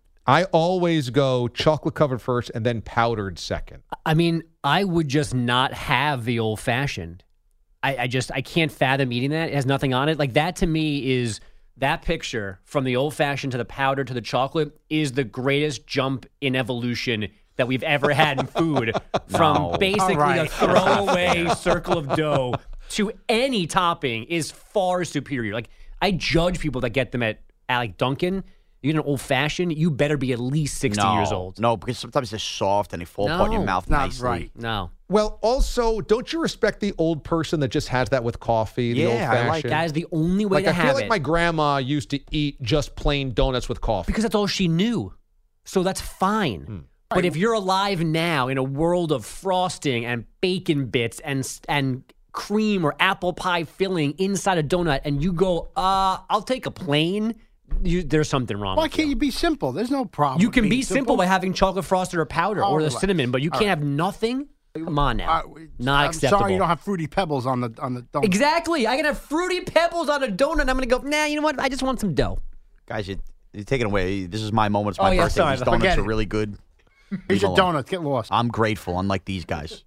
Speaker 7: I always go chocolate covered first and then powdered second.
Speaker 11: I mean, I would just not have the old fashioned. I, I just I can't fathom eating that. It has nothing on it. Like that to me is that picture from the old fashioned to the powder to the chocolate is the greatest jump in evolution that we've ever had in food. From
Speaker 8: No.
Speaker 11: basically
Speaker 9: All right.
Speaker 11: a throwaway circle of dough to any topping is far superior. Like I judge people that get them at, at like Dunkin'. You get an old fashioned, you better be at least sixty
Speaker 8: no,
Speaker 11: years old.
Speaker 8: No, because sometimes they're soft and they fall apart in your
Speaker 11: No,
Speaker 8: mouth
Speaker 9: not
Speaker 8: nicely.
Speaker 9: right.
Speaker 11: No.
Speaker 7: Well, also, don't you respect the old person that just has that with coffee? The
Speaker 8: Yeah,
Speaker 7: old
Speaker 8: I like
Speaker 7: fashioned?
Speaker 11: That is the only way
Speaker 7: Like,
Speaker 11: to
Speaker 7: I
Speaker 11: have
Speaker 7: feel like
Speaker 11: it.
Speaker 7: my grandma used to eat just plain donuts with coffee.
Speaker 11: Because that's all she knew. So that's fine.
Speaker 7: Hmm.
Speaker 11: But if you're alive now in a world of frosting and bacon bits and and cream or apple pie filling inside a donut and you go, uh, I'll take a plain, you, there's something wrong
Speaker 9: Why
Speaker 11: with
Speaker 9: can't you be simple? There's no problem.
Speaker 11: You
Speaker 9: with
Speaker 11: can
Speaker 9: being
Speaker 11: be simple by having chocolate frosted or powder
Speaker 9: Oh,
Speaker 11: or the
Speaker 9: relax.
Speaker 11: cinnamon, but you
Speaker 9: All
Speaker 11: can't
Speaker 9: right.
Speaker 11: have nothing? Come on now.
Speaker 9: Uh,
Speaker 11: Not
Speaker 9: I'm
Speaker 11: acceptable.
Speaker 9: sorry you don't have fruity pebbles on the on the donut.
Speaker 11: Exactly. I can have fruity pebbles on a donut. I'm going to go, nah, you know what? I just want some dough.
Speaker 8: Guys, you, you're taking away. This is my moment. It's my
Speaker 11: Oh, yeah,
Speaker 8: birthday.
Speaker 11: sorry,
Speaker 8: These donuts
Speaker 9: forget
Speaker 8: are
Speaker 9: it.
Speaker 8: really good.
Speaker 9: Here's
Speaker 8: Leave
Speaker 9: your
Speaker 8: alone.
Speaker 9: donuts. Get lost.
Speaker 8: I'm grateful, unlike these guys.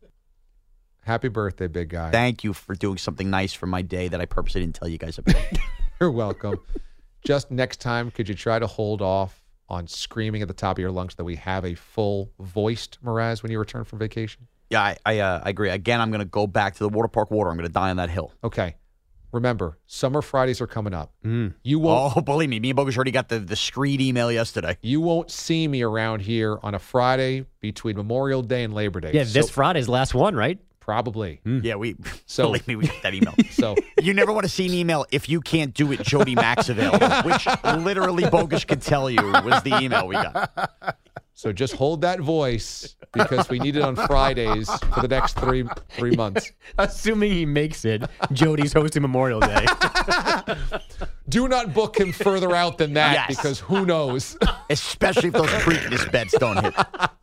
Speaker 7: Happy birthday, big guy.
Speaker 8: Thank you for doing something nice for my day that I purposely didn't tell you guys about.
Speaker 7: You're welcome. Just next time, could you try to hold off on screaming at the top of your lungs that we have a full voiced Mraz when you return from vacation?
Speaker 8: Yeah, I I, uh, I agree. Again, I'm going to go back to the water park water. I'm going to die on that hill.
Speaker 7: Okay. Remember, summer Fridays are coming up. You won't
Speaker 8: Oh, believe me, me and Bogus already got the, the screed email yesterday.
Speaker 7: you won't see me around here on a Friday between Memorial Day and Labor Day.
Speaker 11: Yeah, this
Speaker 7: So-
Speaker 11: Friday's the last one, right?
Speaker 7: probably.
Speaker 8: Yeah, we
Speaker 7: So-
Speaker 8: believe me, we got that email.
Speaker 7: So
Speaker 8: You never want to see an email if you can't do it. Jody Max available, which literally Bogus could tell you was the email we got.
Speaker 7: so just hold that voice because we need it on Fridays for the next three three months.
Speaker 11: Assuming he makes it, Jody's hosting Memorial Day.
Speaker 7: Do not book him further out than that
Speaker 8: Yes.
Speaker 7: because who knows?
Speaker 8: Especially if those Preakness bets don't hit.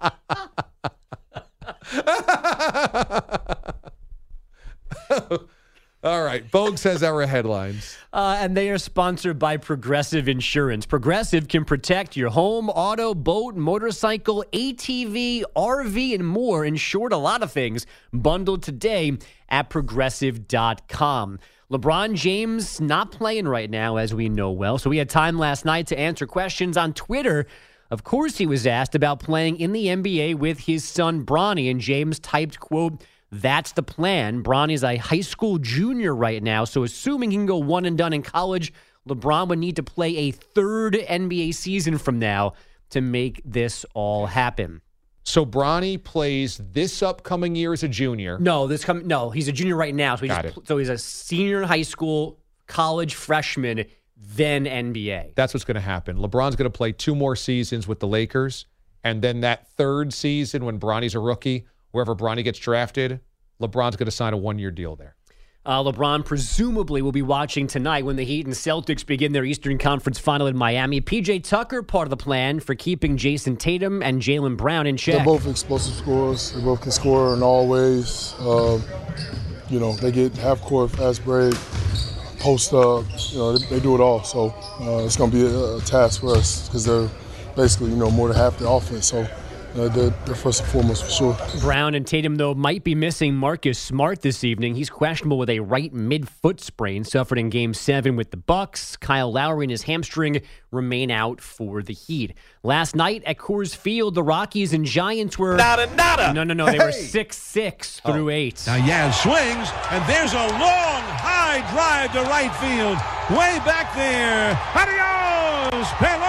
Speaker 7: All right. Bogues has our headlines.
Speaker 11: Uh, and they are sponsored by Progressive Insurance. Progressive can protect your home, auto, boat, motorcycle, A T V, R V, and more. Insured a lot of things. Bundled today at progressive dot com. LeBron James not playing right now, as we know well. So we had time last night to answer questions on Twitter. Of course, he was asked about playing in the N B A with his son, Bronny, and James typed, quote, "That's the plan. Bronny's a high school junior right now, so assuming he can go one and done in college, LeBron would need to play a third N B A season from now to make this all happen."
Speaker 7: So Bronny plays this upcoming year as a junior.
Speaker 11: No, this come no, he's a junior right now. So, he
Speaker 7: Got
Speaker 11: just,
Speaker 7: it.
Speaker 11: so he's a senior in high school, college freshman, then N B A.
Speaker 7: That's what's going to happen. LeBron's going to play two more seasons with the Lakers, and then that third season when Bronny's a rookie, wherever Bronny gets drafted, LeBron's going to sign a one-year deal there.
Speaker 11: Uh, LeBron presumably will be watching tonight when the Heat and Celtics begin their Eastern Conference final in Miami. P J Tucker, part of the plan for keeping Jason Tatum and Jaylen Brown in check.
Speaker 13: They're both explosive scorers. They both can score in all ways. Um, you know, they get half court, fast break, post up. You know, they, they do it all. So uh, it's going to be a, a task for us because they're basically, you know, more than half the offense. So uh, they're, they're first and foremost for sure.
Speaker 11: Brown and Tatum, though, might be missing Marcus Smart this evening. He's questionable with a right mid-foot sprain suffered in Game seven with the Bucks. Kyle Lowry and his hamstring remain out for the Heat. Last night at Coors Field, the Rockies and Giants were...
Speaker 14: Nada, nada.
Speaker 11: No, no, no. They were
Speaker 14: Hey.
Speaker 11: six six through eight.
Speaker 14: Now Yaz swings, and there's a long, high drive to right field. Way back there. Adios,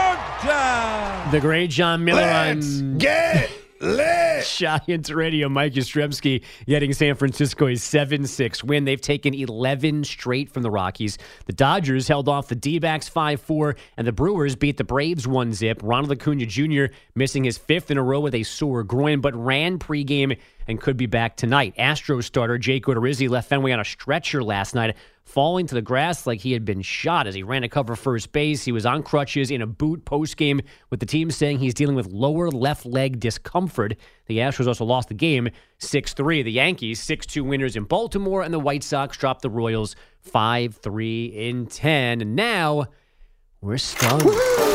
Speaker 14: Pelota.
Speaker 11: The great John Miller
Speaker 14: Let's
Speaker 11: on
Speaker 14: get lit.
Speaker 11: Giants Radio. Mike Yastrzemski getting San Francisco a seven six win. They've taken eleven straight from the Rockies. The Dodgers held off the D-backs five four, and the Brewers beat the Braves one zip. Ronald Acuna Junior missing his fifth in a row with a sore groin, but ran pregame and could be back tonight. Astros starter Jake Odorizzi left Fenway on a stretcher last night, falling to the grass like he had been shot as he ran to cover first base. He was on crutches in a boot postgame, with the team saying he's dealing with lower left leg discomfort. The Astros also lost the game six three. The Yankees six two winners in Baltimore, and the White Sox dropped the Royals five three in ten. And now we're stunned.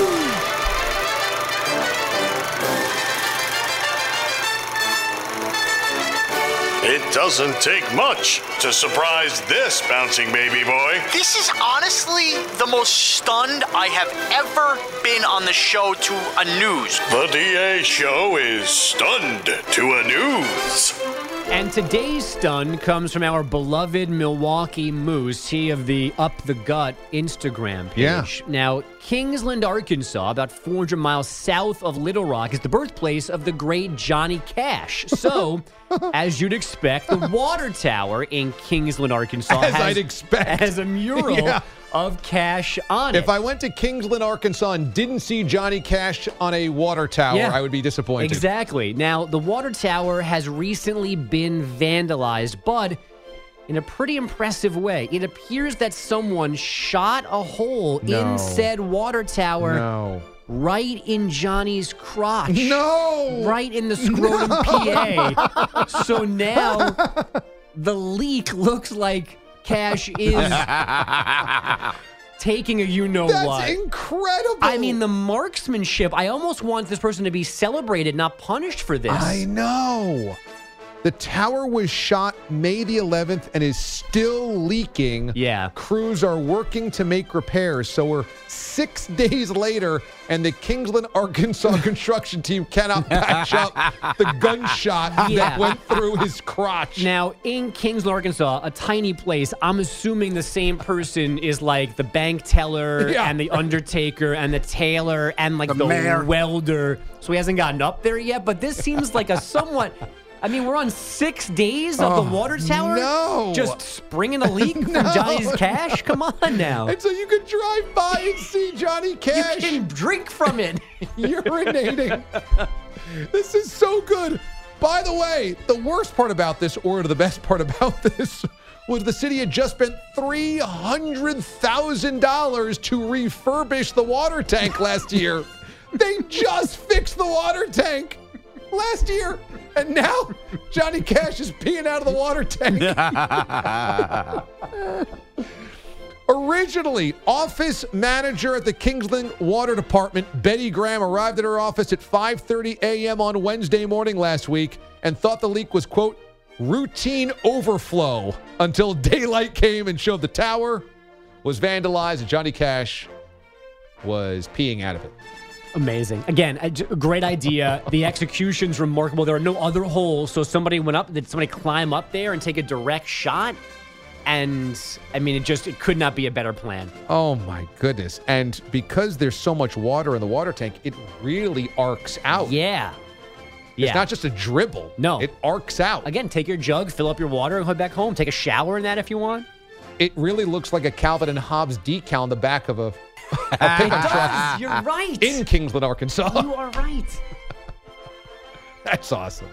Speaker 15: It doesn't take much to surprise this bouncing baby boy.
Speaker 16: This is honestly the most stunned I have ever been on the show to a news.
Speaker 15: The D A show is stunned to a news.
Speaker 11: And today's stun comes from our beloved Milwaukee Moose, he of the Up the Gut Instagram page.
Speaker 7: Yeah.
Speaker 11: Now, Kingsland, Arkansas, about four hundred miles south of Little Rock, is the birthplace of the great Johnny Cash. So, as you'd expect, the water tower in Kingsland, Arkansas
Speaker 7: As
Speaker 11: has,
Speaker 7: I'd expect.
Speaker 11: has a mural
Speaker 7: Yeah.
Speaker 11: of Cash on it.
Speaker 7: If I went to Kingsland, Arkansas and didn't see Johnny Cash on a water tower,
Speaker 11: Yeah.
Speaker 7: I would be disappointed.
Speaker 11: Exactly. Now, the water tower has recently been vandalized, but in a pretty impressive way. It appears that someone shot a hole
Speaker 7: No.
Speaker 11: in said water tower
Speaker 7: No.
Speaker 11: right in Johnny's crotch.
Speaker 7: No!
Speaker 11: Right in the scrotum P A. So now the leak looks like Cash is taking a you-know-what.
Speaker 7: That's incredible.
Speaker 11: I mean, the marksmanship, I almost want this person to be celebrated, not punished for this.
Speaker 7: I know. The tower was shot May the eleventh and is still leaking.
Speaker 11: Yeah.
Speaker 7: Crews are working to make repairs. So we're six days later, and the Kingsland, Arkansas construction team cannot patch up the gunshot
Speaker 11: Yeah.
Speaker 7: that went through his crotch.
Speaker 11: Now, in Kingsland, Arkansas, a tiny place, I'm assuming the same person is like the bank teller
Speaker 7: Yeah.
Speaker 11: and the undertaker and the tailor and like the,
Speaker 9: The mayor.
Speaker 11: welder. So he hasn't gotten up there yet, but this seems like a somewhat... I mean, we're on six days of
Speaker 7: Oh,
Speaker 11: the water tower?
Speaker 7: no.
Speaker 11: Just springing a leak from
Speaker 7: No.
Speaker 11: Johnny's Cash? Come on now.
Speaker 7: And so you can drive by and see Johnny Cash
Speaker 11: You can drink from it.
Speaker 7: urinating. This is so good. By the way, the worst part about this, or the best part about this, was the city had just spent three hundred thousand dollars to refurbish the water tank last year. They just fixed the water tank last year, and now Johnny Cash is peeing out of the water tank. Originally, office manager at the Kingsland Water Department, Betty Graham, arrived at her office at five thirty a.m. on Wednesday morning last week and thought the leak was, quote, routine overflow until daylight came and showed the tower was vandalized and Johnny Cash was peeing out of it.
Speaker 11: Amazing. Again, a, a great idea. The execution's remarkable. There are no other holes, so somebody went up. Did somebody climb up there and take a direct shot? And, I mean, it just it could not be a better plan.
Speaker 7: Oh, my goodness. And because there's so much water in the water tank, it really arcs out.
Speaker 11: Yeah.
Speaker 7: It's
Speaker 11: Yeah.
Speaker 7: not just a dribble.
Speaker 11: No.
Speaker 7: It arcs out.
Speaker 11: Again, take your jug, fill up your water, and head back home. Take a shower in that if you want.
Speaker 7: It really looks like a Calvin and Hobbes decal on the back of a, a pickup truck.
Speaker 11: You're right.
Speaker 7: In Kingsland, Arkansas.
Speaker 11: You are right.
Speaker 7: That's awesome.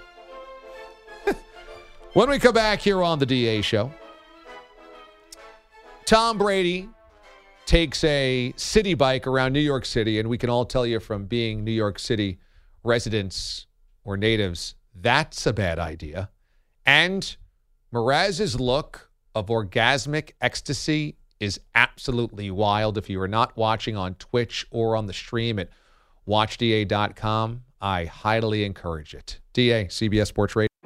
Speaker 7: When we come back here on the D A Show, Tom Brady takes a city bike around New York City, and we can all tell you from being New York City residents or natives, that's a bad idea. And Mraz's look of orgasmic ecstasy is absolutely wild. If you are not watching on Twitch or on the stream at watch d a dot com, I highly encourage it. D A, C B S Sports Radio.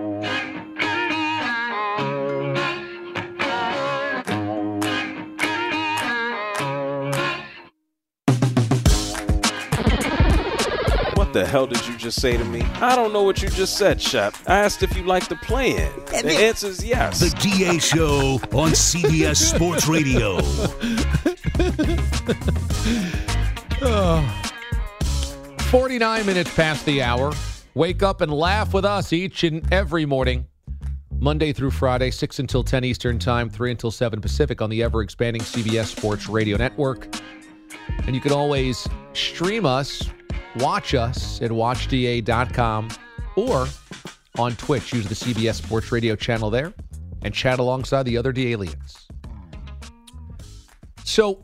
Speaker 17: What the hell did you just say to me? I don't know what you just said, Shep. I asked if you like the plan. The answer is yes.
Speaker 6: The D A Show on C B S Sports Radio.
Speaker 7: Oh. forty-nine minutes past the hour. Wake up and laugh with us each and every morning. Monday through Friday, six until ten Eastern Time, three until seven Pacific on the ever-expanding C B S Sports Radio Network. And you can always stream us, watch us at watch d a dot com or on Twitch. Use the C B S Sports Radio channel there and chat alongside the other D-aliens. So,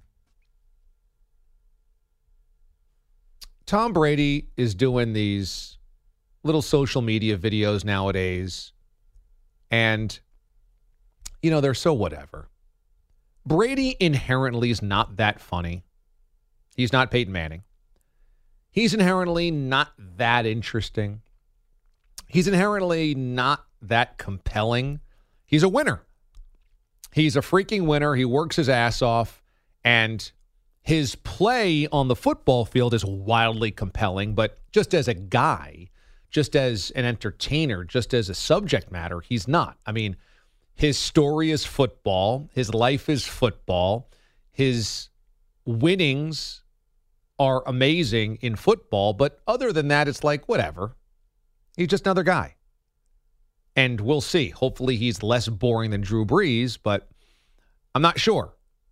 Speaker 7: Tom Brady is doing these little social media videos nowadays, and, you know, they're so whatever. Brady inherently is not that funny. He's not Peyton Manning. He's inherently not that interesting. He's inherently not that compelling. He's a winner. He's a freaking winner. He works his ass off, and his play on the football field is wildly compelling, but just as a guy, just as an entertainer, just as a subject matter, he's not. I mean, his story is football. His life is football. His winnings are amazing in football, but other than that, it's like, whatever. He's just another guy. And we'll see. Hopefully he's less boring than Drew Brees, but I'm not sure.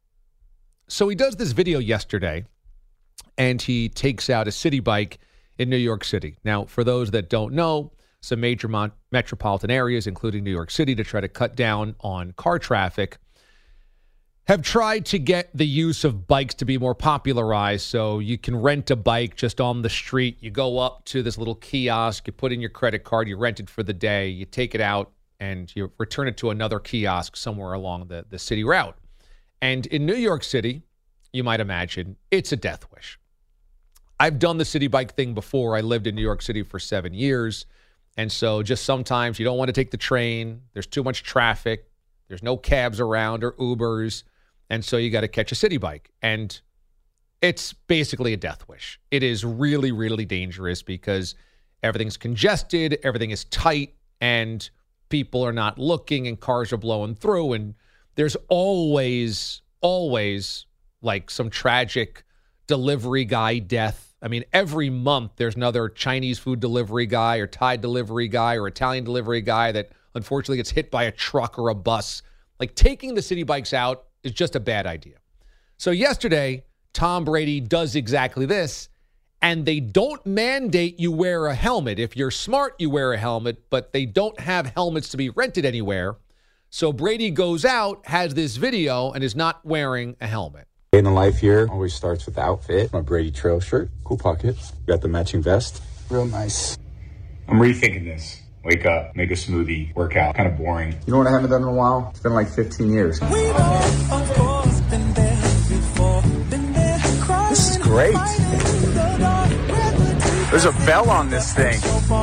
Speaker 7: So he does this video yesterday, and he takes out a city bike in New York City. Now, for those that don't know, some major mon- metropolitan areas, including New York City, to try to cut down on car traffic, have tried to get the use of bikes to be more popularized. So you can rent a bike just on the street. You go up to this little kiosk, you put in your credit card, you rent it for the day, you take it out, and you return it to another kiosk somewhere along the, the city route. And in New York City, you might imagine, it's a death wish. I've done the city bike thing before. I lived in New York City for seven years. And so just sometimes you don't want to take the train. There's too much traffic. There's no cabs around or Ubers. And so you got to catch a city bike. And it's basically a death wish. It is really, really dangerous because everything's congested, everything is tight, and people are not looking, and cars are blowing through. And there's always, always like some tragic delivery guy death. I mean, every month there's another Chinese food delivery guy or Thai delivery guy or Italian delivery guy that unfortunately gets hit by a truck or a bus. Like, taking the city bikes out is just a bad idea. So yesterday, Tom Brady does exactly this, and they don't mandate you wear a helmet. If you're smart, you wear a helmet, but they don't have helmets to be rented anywhere. So Brady goes out, has this video, and is not wearing a helmet.
Speaker 18: In life here always starts with the outfit. My Brady Trail shirt, cool pockets. Got the matching vest, real nice.
Speaker 19: I'm rethinking this. Wake up, make a smoothie, work out. Kind of boring.
Speaker 18: You know what I haven't done in a while? It's been like fifteen years.
Speaker 20: We've all, of course, been there before. Been there crying.
Speaker 21: This is great. There's a bell on this thing.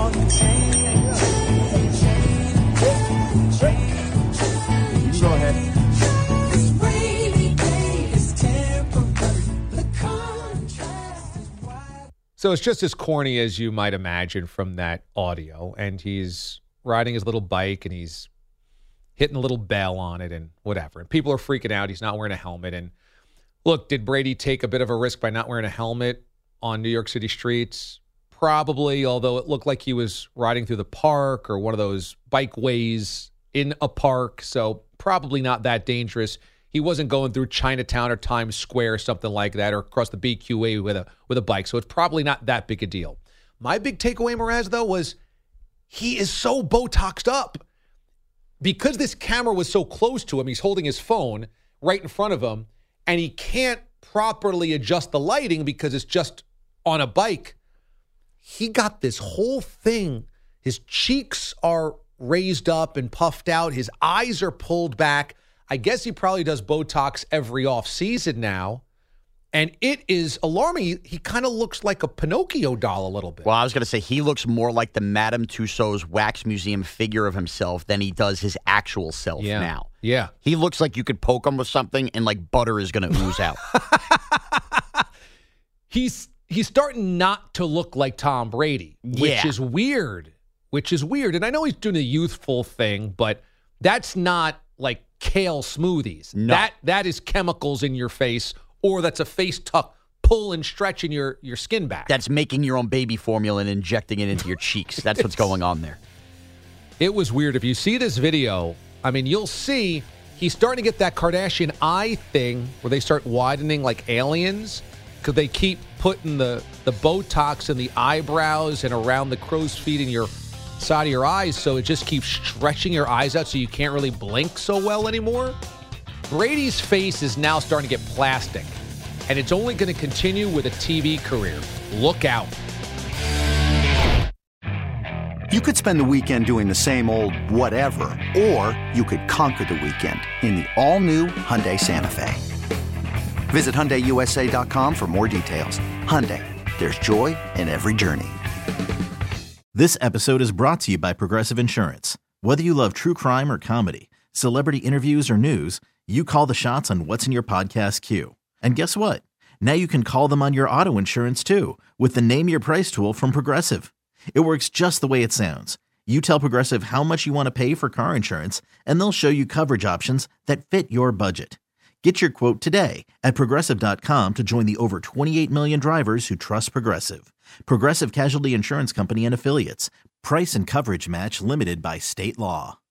Speaker 18: You go ahead.
Speaker 7: So it's just as corny as you might imagine from that audio. And he's riding his little bike and he's hitting a little bell on it and whatever. And people are freaking out. He's not wearing a helmet. And look, did Brady take a bit of a risk by not wearing a helmet on New York City streets? Probably, although it looked like he was riding through the park or one of those bikeways in a park. So probably not that dangerous. He wasn't going through Chinatown or Times Square or something like that, or across the B Q A with a with a bike. So it's probably not that big a deal. My big takeaway, Mraz, though, was he is so Botoxed up. Because this camera was so close to him, he's holding his phone right in front of him, and he can't properly adjust the lighting because it's just on a bike. He got this whole thing. His cheeks are raised up and puffed out. His eyes are pulled back. I guess he probably does Botox every off season now. And it is alarming. He, he kind of looks like a Pinocchio doll a little bit.
Speaker 8: Well, I was going to say he looks more like the Madame Tussauds Wax Museum figure of himself than he does his actual self
Speaker 7: Yeah.
Speaker 8: now.
Speaker 7: Yeah.
Speaker 8: He looks like you could poke him with something and like butter is going to ooze out.
Speaker 7: He's he's starting not to look like Tom Brady, which
Speaker 8: Yeah.
Speaker 7: is weird. Which is weird. And I know he's doing the youthful thing, but that's not like kale smoothies.
Speaker 8: No.
Speaker 7: That that is chemicals in your face, or that's a face tuck, pull and stretching your, your skin back.
Speaker 8: That's making your own baby formula and injecting it into your cheeks. That's what's going on there.
Speaker 7: It was weird. If you see this video, I mean, you'll see he's starting to get that Kardashian eye thing where they start widening like aliens because they keep putting the, the Botox in the eyebrows and around the crow's feet in your side of your eyes, so it just keeps stretching your eyes out so you can't really blink so well anymore. Brady's face is now starting to get plastic, and it's only going to continue with a T V career. Look out.
Speaker 10: You could spend the weekend doing the same old whatever, or you could conquer the weekend in the all-new Hyundai Santa Fe. Visit Hyundai U S A dot com for more details. Hyundai, there's joy in every journey.
Speaker 22: This episode is brought to you by Progressive Insurance. Whether you love true crime or comedy, celebrity interviews or news, you call the shots on what's in your podcast queue. And guess what? Now you can call them on your auto insurance too with the Name Your Price tool from Progressive. It works just the way it sounds. You tell Progressive how much you want to pay for car insurance, and they'll show you coverage options that fit your budget. Get your quote today at Progressive dot com to join the over twenty-eight million drivers who trust Progressive. Progressive Casualty Insurance Company and Affiliates. Price and coverage match limited by state law.